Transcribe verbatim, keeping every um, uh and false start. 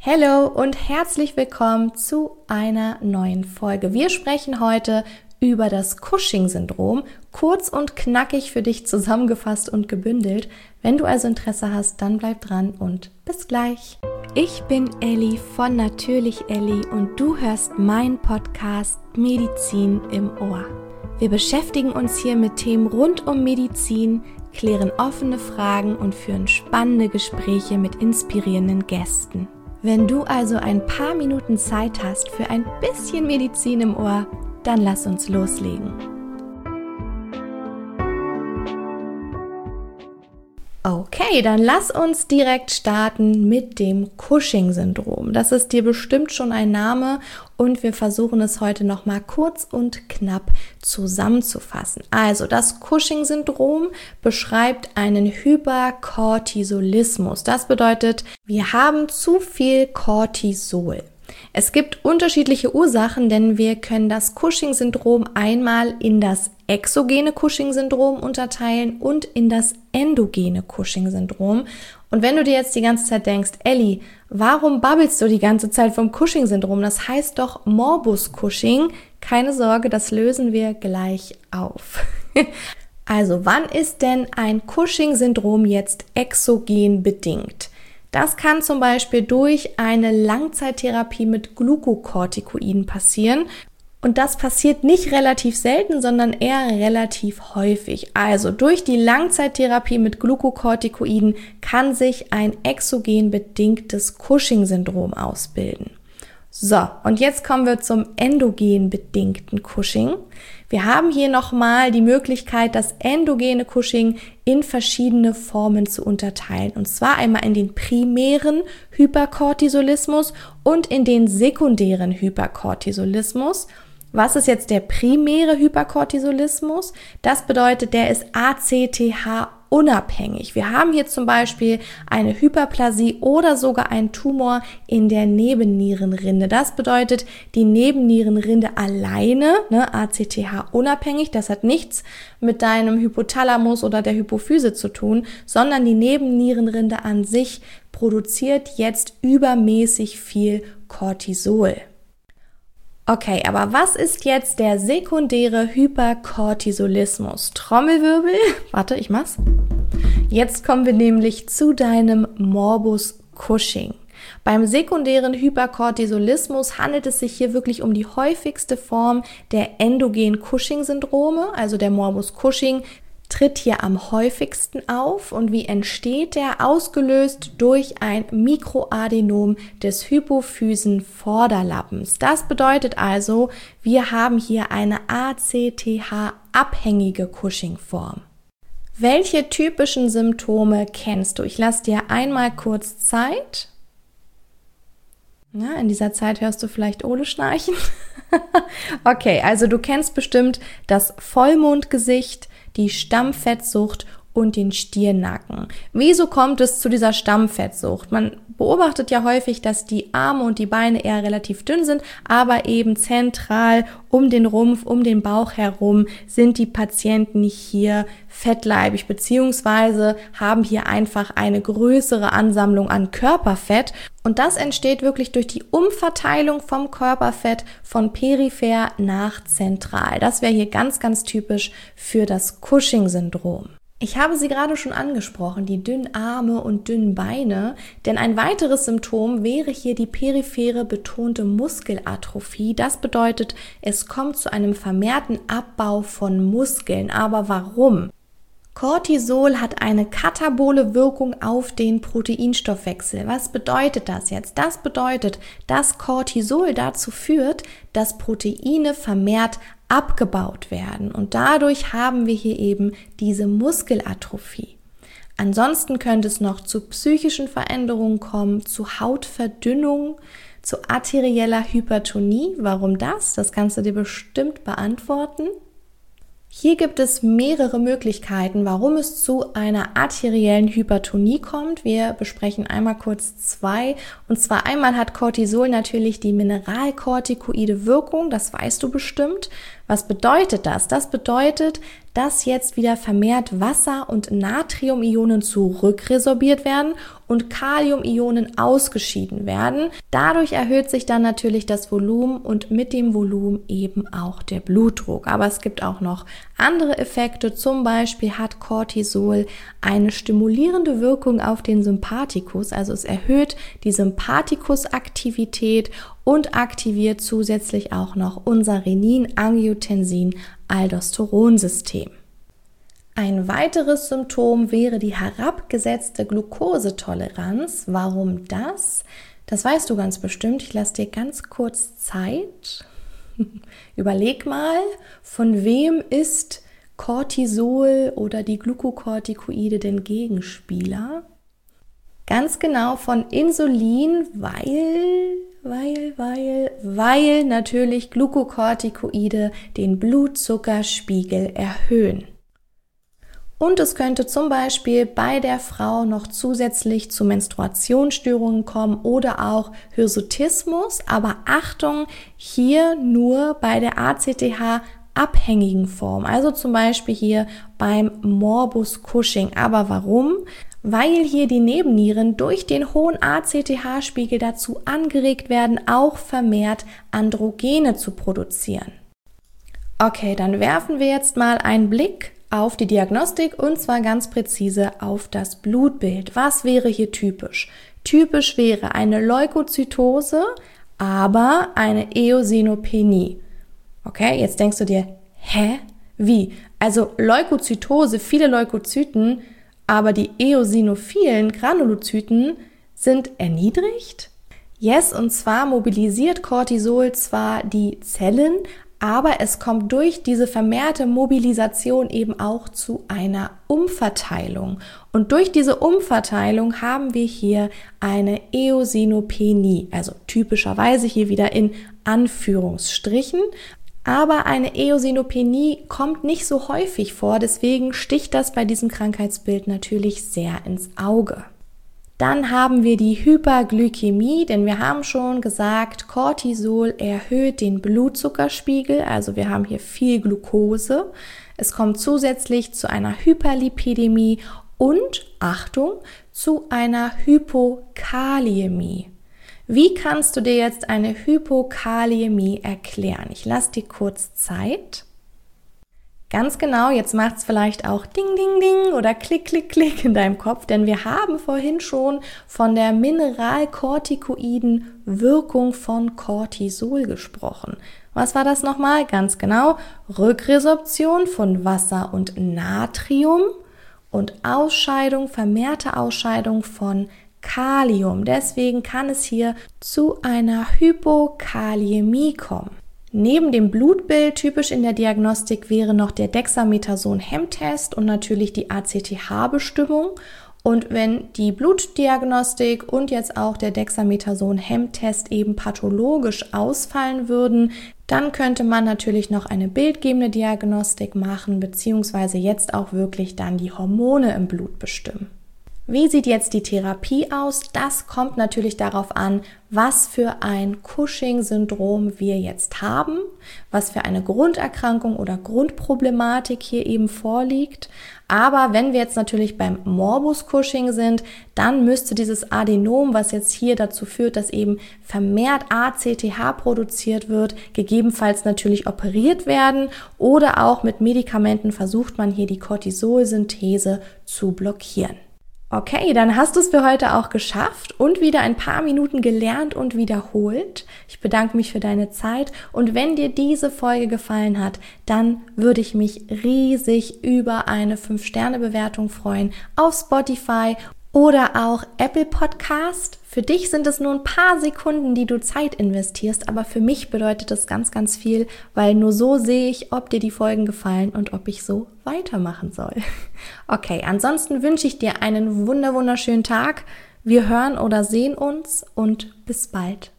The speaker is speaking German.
Hallo und herzlich willkommen zu einer neuen Folge. Wir sprechen heute über das Cushing-Syndrom, kurz und knackig für dich zusammengefasst und gebündelt. Wenn du also Interesse hast, dann bleib dran und bis gleich. Ich bin Elli von Natürlich Elli und du hörst meinen Podcast Medizin im Ohr. Wir beschäftigen uns hier mit Themen rund um Medizin, klären offene Fragen und führen spannende Gespräche mit inspirierenden Gästen. Wenn du also ein paar Minuten Zeit hast für ein bisschen Medizin im Ohr, dann lass uns loslegen. Okay, dann lass uns direkt starten mit dem Cushing-Syndrom. Das ist dir bestimmt schon ein Name und wir versuchen es heute nochmal kurz und knapp zusammenzufassen. Also das Cushing-Syndrom beschreibt einen Hypercortisolismus. Das bedeutet, wir haben zu viel Cortisol. Es gibt unterschiedliche Ursachen, denn wir können das Cushing-Syndrom einmal in das exogene Cushing-Syndrom unterteilen und in das endogene Cushing-Syndrom. Und wenn du dir jetzt die ganze Zeit denkst, Elli, warum babbelst du die ganze Zeit vom Cushing-Syndrom? Das heißt doch Morbus Cushing. Keine Sorge, das lösen wir gleich auf. Also, wann ist denn ein Cushing-Syndrom jetzt exogen bedingt? Das kann zum Beispiel durch eine Langzeittherapie mit Glukokortikoiden passieren. Und das passiert nicht relativ selten, sondern eher relativ häufig. Also durch die Langzeittherapie mit Glukokortikoiden kann sich ein exogen bedingtes Cushing-Syndrom ausbilden. So, und jetzt kommen wir zum endogen bedingten Cushing. Wir haben hier nochmal die Möglichkeit, das endogene Cushing in verschiedene Formen zu unterteilen. Und zwar einmal in den primären Hypercortisolismus und in den sekundären Hypercortisolismus. Was ist jetzt der primäre Hypercortisolismus? Das bedeutet, der ist A C T H unabhängig. Wir haben hier zum Beispiel eine Hyperplasie oder sogar einen Tumor in der Nebennierenrinde. Das bedeutet, die Nebennierenrinde alleine, ne, A C T H unabhängig, das hat nichts mit deinem Hypothalamus oder der Hypophyse zu tun, sondern die Nebennierenrinde an sich produziert jetzt übermäßig viel Cortisol. Okay, aber was ist jetzt der sekundäre Hypercortisolismus? Trommelwirbel, warte, ich mach's. Jetzt kommen wir nämlich zu deinem Morbus Cushing. Beim sekundären Hypercortisolismus handelt es sich hier wirklich um die häufigste Form der endogen Cushing-Syndrome, also der Morbus Cushing tritt hier am häufigsten auf. Und wie entsteht der? Ausgelöst durch ein Mikroadenom des Hypophysenvorderlappens. Das bedeutet also, wir haben hier eine A C T H-abhängige Cushing-Form. Welche typischen Symptome kennst du? Ich lasse dir einmal kurz Zeit. Ja, in dieser Zeit hörst du vielleicht Ole schnarchen. Okay, also du kennst bestimmt das Vollmondgesicht, die Stammfettsucht und den Stirnnacken. Wieso kommt es zu dieser Stammfettsucht? Man beobachtet ja häufig, dass die Arme und die Beine eher relativ dünn sind, aber eben zentral um den Rumpf, um den Bauch herum sind die Patienten hier fettleibig beziehungsweise haben hier einfach eine größere Ansammlung an Körperfett. Und das entsteht wirklich durch die Umverteilung vom Körperfett von peripher nach zentral. Das wäre hier ganz, ganz typisch für das Cushing-Syndrom. Ich habe sie gerade schon angesprochen, die dünnen Arme und dünnen Beine, denn ein weiteres Symptom wäre hier die periphere betonte Muskelatrophie. Das bedeutet, es kommt zu einem vermehrten Abbau von Muskeln. Aber warum? Cortisol hat eine katabole Wirkung auf den Proteinstoffwechsel. Was bedeutet das jetzt? Das bedeutet, dass Cortisol dazu führt, dass Proteine vermehrt abgebaut werden und dadurch haben wir hier eben diese Muskelatrophie. Ansonsten könnte es noch zu psychischen Veränderungen kommen, zu Hautverdünnung, zu arterieller Hypertonie. Warum das? Das kannst du dir bestimmt beantworten. Hier gibt es mehrere Möglichkeiten, warum es zu einer arteriellen Hypertonie kommt. Wir besprechen einmal kurz zwei. Und zwar einmal hat Cortisol natürlich die mineralkortikoide Wirkung, das weißt du bestimmt. Was bedeutet das? Das bedeutet, dass jetzt wieder vermehrt Wasser- und Natriumionen zurückresorbiert werden und Kaliumionen ausgeschieden werden. Dadurch erhöht sich dann natürlich das Volumen und mit dem Volumen eben auch der Blutdruck. Aber es gibt auch noch andere Effekte. Zum Beispiel hat Cortisol eine stimulierende Wirkung auf den Sympathikus. Also es erhöht die Sympathikusaktivität und aktiviert zusätzlich auch noch unser Renin-Angiotensin-Aldosteronsystem. Ein weiteres Symptom wäre die herabgesetzte Glukosetoleranz. Warum das? Das weißt du ganz bestimmt. Ich lasse dir ganz kurz Zeit. Überleg mal, von wem ist Cortisol oder die Glukokortikoide den Gegenspieler? Ganz genau von Insulin, weil, weil, weil, weil natürlich Glukokortikoide den Blutzuckerspiegel erhöhen. Und es könnte zum Beispiel bei der Frau noch zusätzlich zu Menstruationsstörungen kommen oder auch Hirsutismus. Aber Achtung, hier nur bei der A C T H-abhängigen Form. Also zum Beispiel hier beim Morbus Cushing. Aber warum? Weil hier die Nebennieren durch den hohen A C T H-Spiegel dazu angeregt werden, auch vermehrt Androgene zu produzieren. Okay, dann werfen wir jetzt mal einen Blick auf die Diagnostik und zwar ganz präzise auf das Blutbild. Was wäre hier typisch? Typisch wäre eine Leukozytose, aber eine Eosinopenie. Okay, jetzt denkst du dir, hä? Wie? Also Leukozytose, viele Leukozyten, aber die eosinophilen Granulozyten sind erniedrigt? Yes, und zwar mobilisiert Cortisol zwar die Zellen, aber es kommt durch diese vermehrte Mobilisation eben auch zu einer Umverteilung. Und durch diese Umverteilung haben wir hier eine Eosinopenie, also typischerweise hier wieder in Anführungsstrichen. Aber eine Eosinopenie kommt nicht so häufig vor, deswegen sticht das bei diesem Krankheitsbild natürlich sehr ins Auge. Dann haben wir die Hyperglykämie, denn wir haben schon gesagt, Cortisol erhöht den Blutzuckerspiegel, also wir haben hier viel Glucose. Es kommt zusätzlich zu einer Hyperlipidämie und, Achtung, zu einer Hypokaliämie. Wie kannst du dir jetzt eine Hypokaliämie erklären? Ich lasse dir kurz Zeit. Ganz genau, jetzt macht es vielleicht auch Ding, Ding, Ding oder Klick, Klick, Klick in deinem Kopf, denn wir haben vorhin schon von der mineralkortikoiden Wirkung von Cortisol gesprochen. Was war das nochmal? Ganz genau, Rückresorption von Wasser und Natrium und Ausscheidung, vermehrte Ausscheidung von Kalium. Deswegen kann es hier zu einer Hypokaliämie kommen. Neben dem Blutbild typisch in der Diagnostik wäre noch der Dexamethason-Hemmtest und natürlich die A C T H-Bestimmung. Und wenn die Blutdiagnostik und jetzt auch der Dexamethason-Hemmtest eben pathologisch ausfallen würden, dann könnte man natürlich noch eine bildgebende Diagnostik machen, beziehungsweise jetzt auch wirklich dann die Hormone im Blut bestimmen. Wie sieht jetzt die Therapie aus? Das kommt natürlich darauf an, was für ein Cushing-Syndrom wir jetzt haben, was für eine Grunderkrankung oder Grundproblematik hier eben vorliegt. Aber wenn wir jetzt natürlich beim Morbus Cushing sind, dann müsste dieses Adenom, was jetzt hier dazu führt, dass eben vermehrt A C T H produziert wird, gegebenenfalls natürlich operiert werden oder auch mit Medikamenten versucht man hier die Cortisolsynthese zu blockieren. Okay, dann hast du es für heute auch geschafft und wieder ein paar Minuten gelernt und wiederholt. Ich bedanke mich für deine Zeit und wenn dir diese Folge gefallen hat, dann würde ich mich riesig über eine fünf Sterne Bewertung freuen auf Spotify oder auch Apple Podcast. Für dich sind es nur ein paar Sekunden, die du Zeit investierst, aber für mich bedeutet das ganz, ganz viel, weil nur so sehe ich, ob dir die Folgen gefallen und ob ich so weitermachen soll. Okay, ansonsten wünsche ich dir einen wunder wunderschönen Tag. Wir hören oder sehen uns und bis bald.